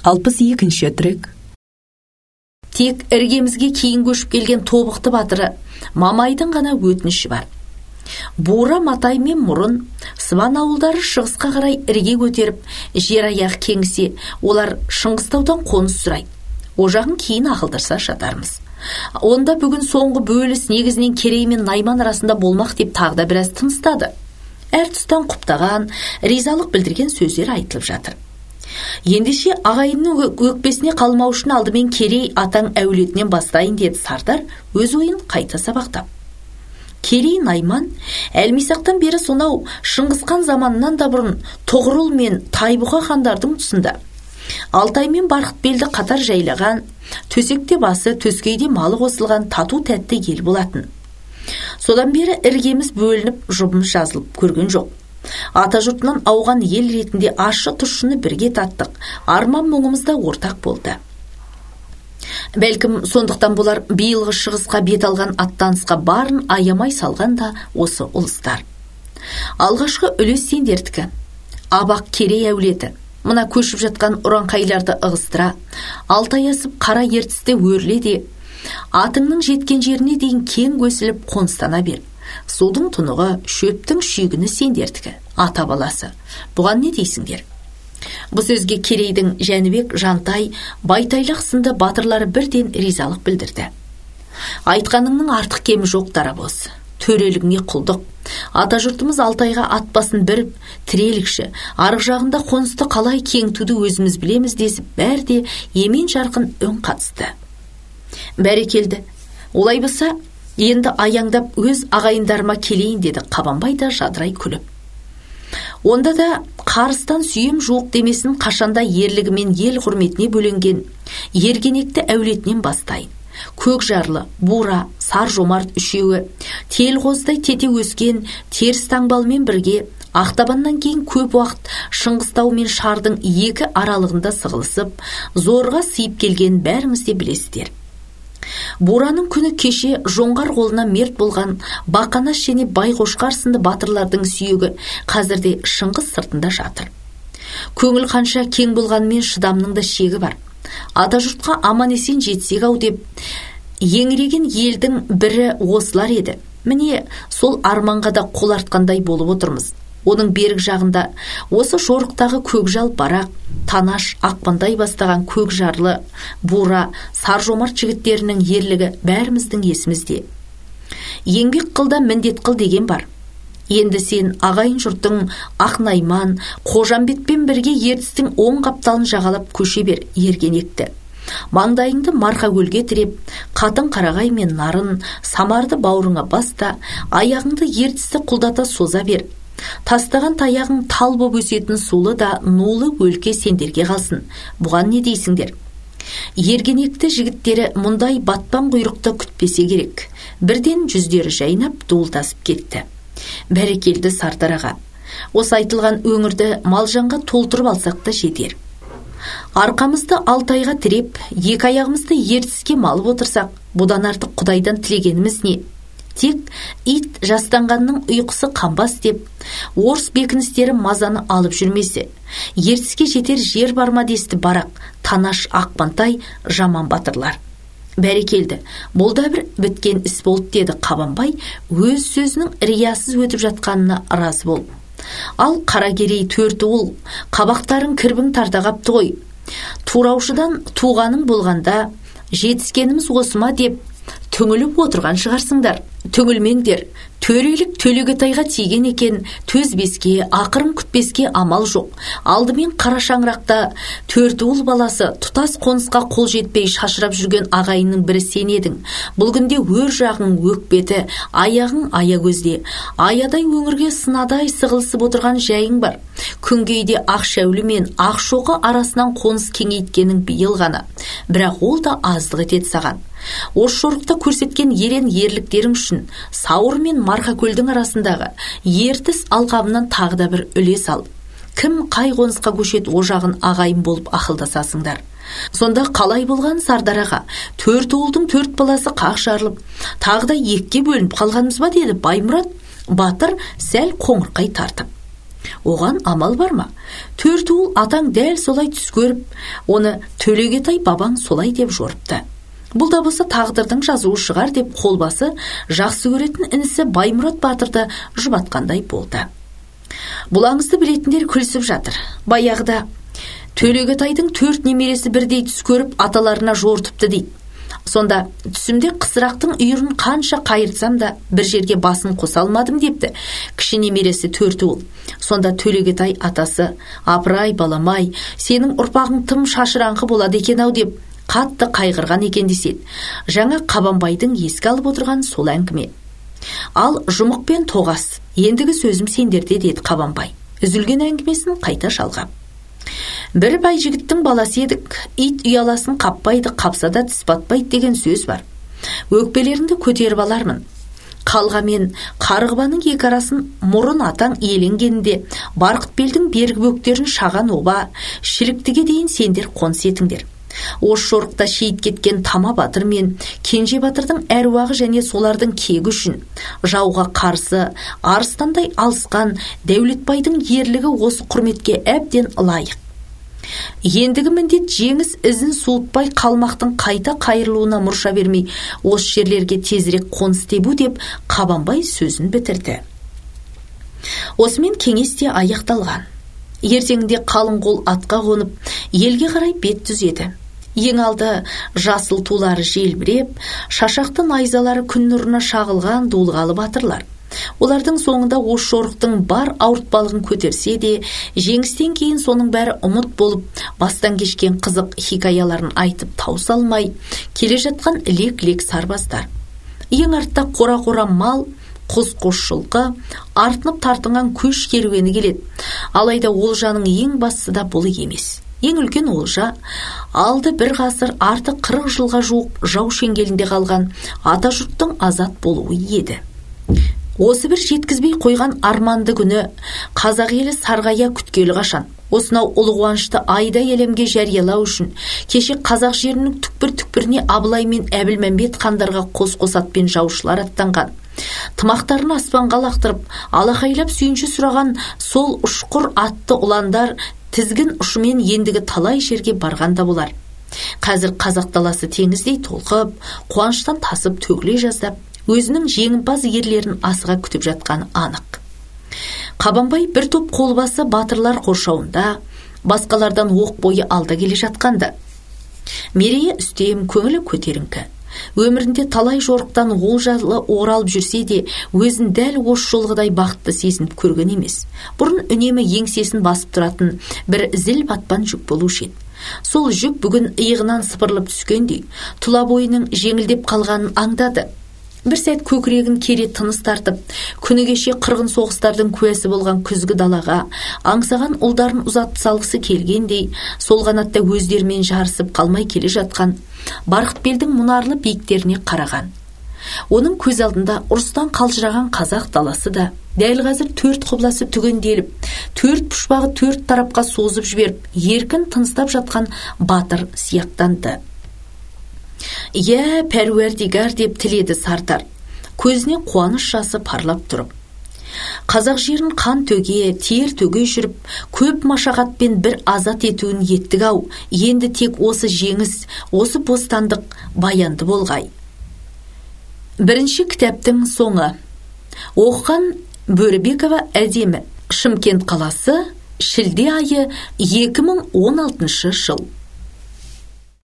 62-ші трек. Тек іргемізге кейін көшіп келген тобықты батыры Мамайдың ғана өтініші бар. Бура, Матай мен Мұрын Сыбан ауылдары шығысқа қарай ірге көтеріп, жер аяқ кеңісе, олар Шыңғыстаудан қоныс сұрайды. О жағын кейін ақылдырса жатармыз. Онда бүгін соңғы бөліс негізінен Керей мен Найман арасында болмақ деп тағы да біраз тыныстады. Әр тұстан құптаған, ризалық білдірген сөздер айтылып жатыр. Ендеше ағайынның өкпесіне қалмау үшін алдымен Керей атаң әулетінен бастайын деді Сардар, өз ойын қайта сабақтап. Керей Найман Әлмисақтан бері сонау Шыңғысхан заманынан да бұрын Тоғырыл мен Тайбұға хандардың тұсында. Алтай мен Барқытбелді қатар жайлаған, төсекте басы, төскейде малы қосылған тату тәтті ел болатын. Содан бері іргеміз бөлініп, жұбымыз жазылып көрген жоқ. Ата жұртынан ауған ел ретінде ащы тұщыны бірге таттық, арман мұңымыз да ортақ болды. Бәлкім сондықтан болар биылғы шығысқа бет алған аттанысқа барын аямай салған да осы ұлыстар. Алғашқы үлес сендердікі. Абақ Керей әулеті, мына көшіп жатқан ұранқайларды ығыстыра, Алтай асып қара ертісті өрле де, атыңның жеткен жеріне дейін кең көсіліп қоныстана бер. Судың тұнығы, шөптің шүйгіні сендердікі, ата баласы. Бұған не дейсіңдер? Бұл сөзге Керейдің Жәнібек, Жантай, Байтайлақ сынды батырлары бірден ризалық білдірді. Айтқаныңның артық кемі жоқ дарабоз. Төрелігіңе құлдық. Ата жұртымыз Алтайға ат басын біріп, тірелікші, арық жағында қонысты қалай кеңтуді өзіміз білеміз десіп, бәрде емен жарқын үн қатысты. Бәрекелді. Олай болса, енді аяңдап өз ағайындарыма келейін деді Қабанбай да жадырай күліп. Онда да қарыстан сүйем жуық демесін қашанда ерлігімен ел құрметіне бөленген Ергенекті әулетінен бастайын. Көкжарлы, Бура, Сар Жомарт үшеуі, Телғоздай тете өскен теріс таңбалмен бірге Ақтабаннан кейін көп уақыт Шыңғыстау мен Шардың екі аралығында сығылысып, зорға сыйып келген бәріңіз де білесіздер. Бураның күні кеше жоңғар қолына мерт болған Бақанас және Байқошқар сынды батырлардың сүйегі қазірде Шыңғыс сыртында жатыр. Көңіл қанша кең болғанмен шыдамның да шегі бар. Ата жұртқа аман есен жетсек ау деп еңіреген елдің бірі осылар еді. Міне сол арманға да қол артқандай болып отырмыз. Оның берік жағында осы жорықтағы көкжал Барақ, Танаш, Ақпандай бастаған көкжарлы, Бура, Сар Жомарт жігіттерінің ерлігі бәріміздің есімізде. Еңбек қылда міндет қыл деген бар. Енді сен ағайын жұрттың Ақнайман, Қожамбетпен бірге ертістің оң қапталын жағалап көше бер Ергенекті. Маңдайыңды Марқакөлге тіреп, қатын қарағай мен нарын, Самарды бауырыңа баста, аяғыңды ертісті құлдата соза бер. Тастаған таяғың тал боп өсетін сулы да нулы өлке сендерге қалсын. Бұған не дейсіңдер? Ергенекті жігіттері мұндай батпан құйрықты күтпесе керек. Бірден жүздері жайнап дуылдасып кетті. Бәрекелді Сардар аға. Осы айтылған өңірді малжанға толтырып алсақ та жетер. Арқамызды Алтайға тіреп, екі аяғымызды ертіске малып отырсақ, бұдан артық Құдайдан тілегеніміз не? Тек ит жастанғанның ұйқысы қанбас деп, орыс бекіністері мазаны алып жүрмесе, ертіске жетер жер барма десті Барақ, Танаш, Ақпантай, жаман батырлар. Бәрекелді, бұл да бір біткен іс болды деді Қабанбай, өз сөзінің риясыз өтіп жатқанына разы бол. Ал Қаракерей төрті ұл, қабақтарын кірбің тарта қапты ғой. Тураушыдан туғаның болғанда, жетіскеніміз осы ма деп түңіліп отырған шығарсыңдар. Түңілмеңдер, төрелік Төлегетайға тиген екен, төзбеске, ақырын күтпеске амал жоқ. Алдымен қара шаңырақта төрті ұл баласы тұтас қонысқа қол жетпей шашырап жүрген ағайынның бірі сен едің. Бұл күнде өр жағың өкпеті, аяғың аягөзде, аядай өңірге сынадай сығылысып отырған жайың бар. Күнгейде Ақшәулі мен Ақшоқы арасынан қоныс кеңейткенің биыл ғана. Бірақ ол да аздық етеді саған. Осы жорықта көрсеткен ерен ерліктерің үшін Сауыр мен Марқакөлдің арасындағы ертіс алқабынан тағы да бір үлес ал. Кім қай қонысқа көшет о жағын ағайын болып ақылдасасыңдар. Сонда қалай болған Сардар аға? Төрт ұлдың төрт баласы қақ жарылып, тағы да екіге бөлініп қалғанымыз ба деді Баймұрат батыр сәл қоңырқай тартып. Оған амал бар ма? Төртуыл атаң дәл солай түс көріп, оны Төлегетай бабаң солай деп жорыпты. Бұл да болса тағдырдың жазуы шығар деп қолбасы жақсы көретін інісі Баймұрат батырды жұбатқандай болды. Бұл аңызды білетіндер күлісіп жатыр. Баяғыда Төлегетайдың 4 немересі бірдей түс көріп аталарына жортыпты дейді. Сонда түсімде қысырақтың үйірін қанша қайырсам да бір жерге басын қоса алмадым депті кіші немересі Төртуыл. Сонда Төлегетай атасы: "Апырай баламай, сенің ұрпағың тым шашыраңқы болады екен-ау" деп қатты қайғырған екен деседі. Жаңа Қабанбайдың еске алып отырған сол әңгіме. Ал жұмық пен тоғас, ендігі сөзім сендерде, деді Қабанбай, үзілген әңгімесін қайта жалғап. Бір бай жігіттің баласы едік, ит ұяласын қаппайды, қапсада тіс батпайды деген сөз бар. Өкпелеріңді көтеріп алармын. Қалғамен Қарғыбаның екі арасын мұрын атаң иеленгенде Барқытбелдің бергі бөктерін шаған оба, Шіліктіге дейін сендер қоныс етіңдер. Осы жорықта шейіт кеткен Тама батыр мен Кенже батырдың әруағы және солардың кегі үшін жауға қарсы арыстандай алысқан Дәулетбайдың ерлігі осы құрметке әбден лайық. Ендігі міндет жеңіс ізін суытпай қалмақтың қайта қайырылуына мұрша бермей осы жерлерге тезірек қоныс тебу деп Қабанбай сөзін бітірді. Осымен кеңес те аяқталған. Ертеңінде қалың қол атқа қонып, елге қарай бет түзеді. Ең алды жасыл тулары желбіреп, шашақты найзалары күн нұрына шағылған дулғалы батырлар. Олардың соңында осы жорықтың бар ауыртпалығын көтерсе де, жеңістен кейін соның бәрі ұмыт болып, бастан кешкен қызық хикаяларын айтып таусалмай келе жатқан лек-лек сарбаздар. Ең артта қора-қора мал, құс-құс жылқы, артынып тартынған көш керуені келеді. Алайда олжаның ең бастысы да бұл емес. Ең үлкен олжа алды бір ғасыр, арты 40 жылға жуық жау шеңгелінде қалған атажұрттың азат болуы еді. Осы бір жеткізбей қойған арманды күні қазақ елі сарғая күткелі қашан. Осынау ұлы қуанышты айда елемге жариялау үшін кеше қазақ жерінің түкпір-түкпіріне Абылай мен Әбілмәмбет хандарға қос-қос атпен жаушылар аттанған. Тымақтарын аспанға лақтырып, алақайлап сүйінші сұраған сол ұшқыр атты ұландар тізгін ұшымен ендігі талай жерге барғанда болар. Қазір қазақ даласы теңіздей толқып, қуаныштан тасып төгіле жаздап, өзінің жеңімпаз ерлерін асыға күтіп жатқаны анық. Қабанбай бір топ қолбасы батырлар қоршауында, басқалардан оқ бойы алда келе жатқанды. Мерейі үстем, көңілі көтеріңкі. Өмірінде талай жорықтан олжалы оралып жүрсе де, өзін дәл осы жолғыдай бақытты сезініп көрген емес. Бұрын үнемі еңсесін басып тұратын бір зіл батпан жүк болушы еді. Сол жүк бүгін иығынан сыпырылып түскендей, тұла бойының жеңілдеп қалғанын аңдады. Бір сәт көкірегін кере тыныс тартып, күні кеше қырғын соғыстардың куәсі болған күзгі далаға аңсаған ұлдарын ұзатып салғысы келгендей, сол қанатта өздерімен жарысып қалмай келе жатқан Барқытбелдің мұнарлы биіктеріне қараған. Оның көз алдында ұрыстан қалжыраған қазақ даласы да дәл қазір 4 құбыласы түгенделіп, 4 пұшпағы 4 тарапқа созып жіберіп, еркін тыныстап жатқан батыр сияқтанды. «Иә, пәруәрдигар» деп тіледі Сардар, көзіне қуаныш жасы парлап тұрып. Қазақ жерін қан төге, тер төге жүріп, көп машағатпен бір азат етуін еттік-ау, енді тек осы жеңіс, осы бостандық баянды болғай. Бірінші кітаптың соңы. Оқыған Бөрібекова әдемі. Шымкент қаласы, шілде айы 2016 жыл.